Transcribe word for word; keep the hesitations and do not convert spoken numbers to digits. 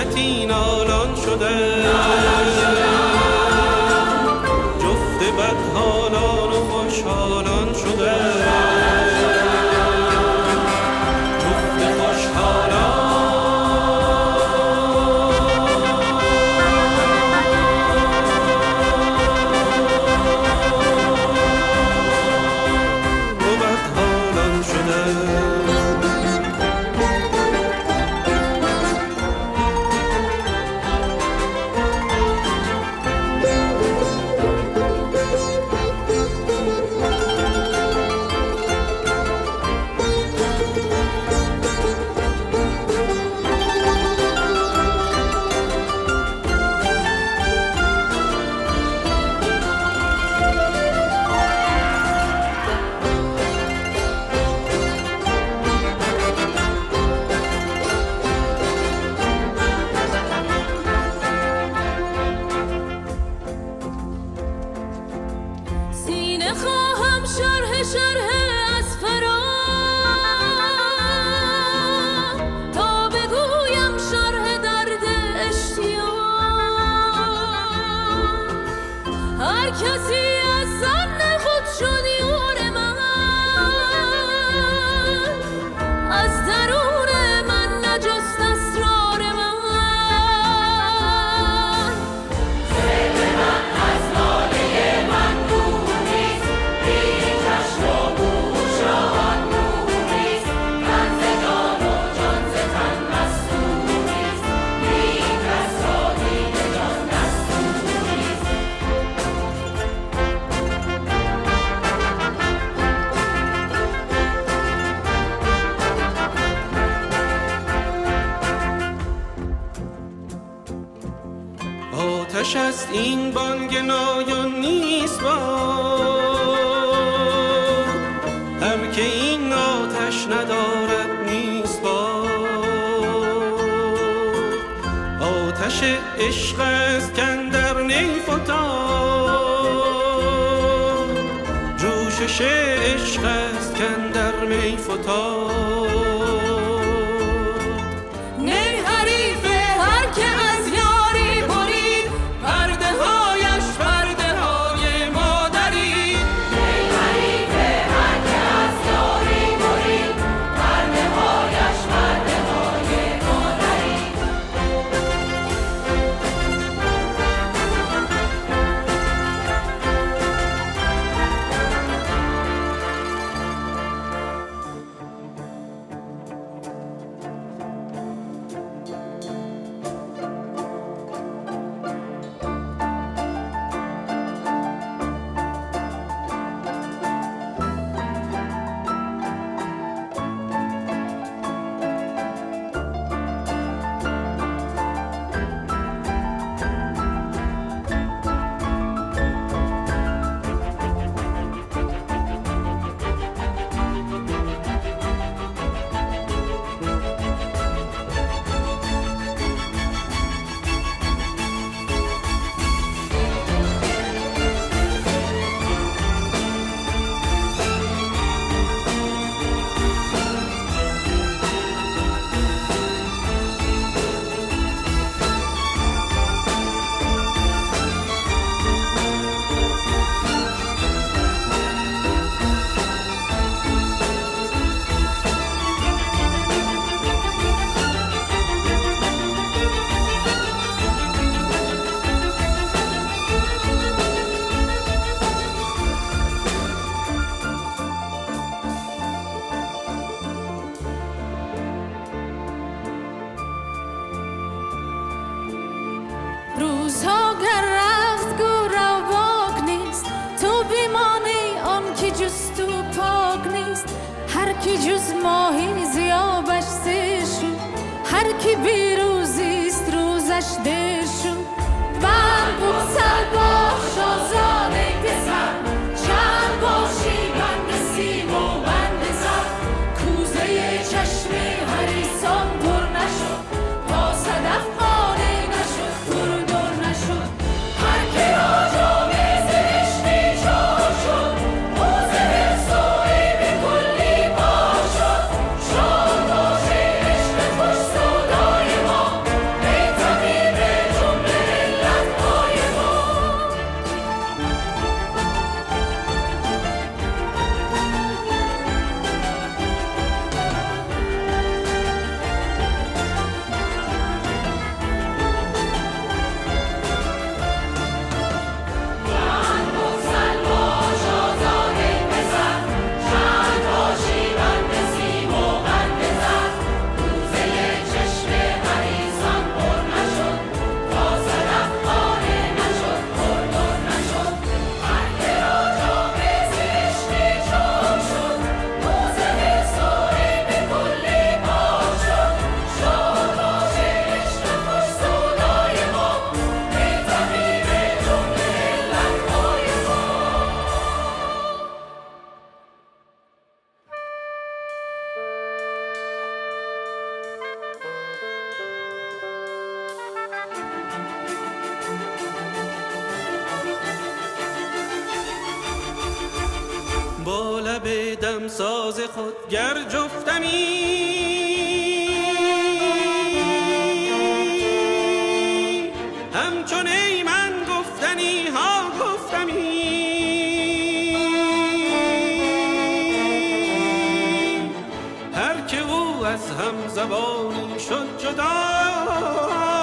مدتی نالان شده جفت بدحالان و خوشحالان شده جفت خوشحالان و بدحالان شده. خواهم شرح شرح از فرا تا بگویم شرح درد اشتیاق. هر کسی از ظن خود شد یار من، از درون من نجست اسرار من. ذهن من از ناله من دور نیست، بی چشم و گوش آن نور نیست. من ز جان و جان ز تن مستور نیست، بی کس را دید جان دستور نیست. آتش است این بانگ نایون نیست با هر که این آتش ندارد نیست با. آتش عشق است کاندر نی فتاد، جوشش عشق است کاندر می فتاد. نی حریف هر که از یاری برید، پرده هایش پرده های مادری. نی حریف هر که از یاری برید، پرده هایش پرده های مادری. روزها گر رفت گو رواق نیست، تو بیمانی آن که جز تو پاک نیست. هر کی جز ماهی زیابش سیر شد، هر کی بی روزیست روزش دیر شد. من بوسل باش آزاده پسر، چند باشی بند سیم و بند زر. کوزه چشم حریصان پر نشد، تا صدف قانع نشد پر در نشد. هر که را جام زشتی چار شد، حوض حرص و عیب کلی پار شد. شاد باشه عشق خوش سودای ما، ای دمساز خود گر جفتمی همچون ای من گفتنی ها گفتمی هر که او از هم زبانی شد جدا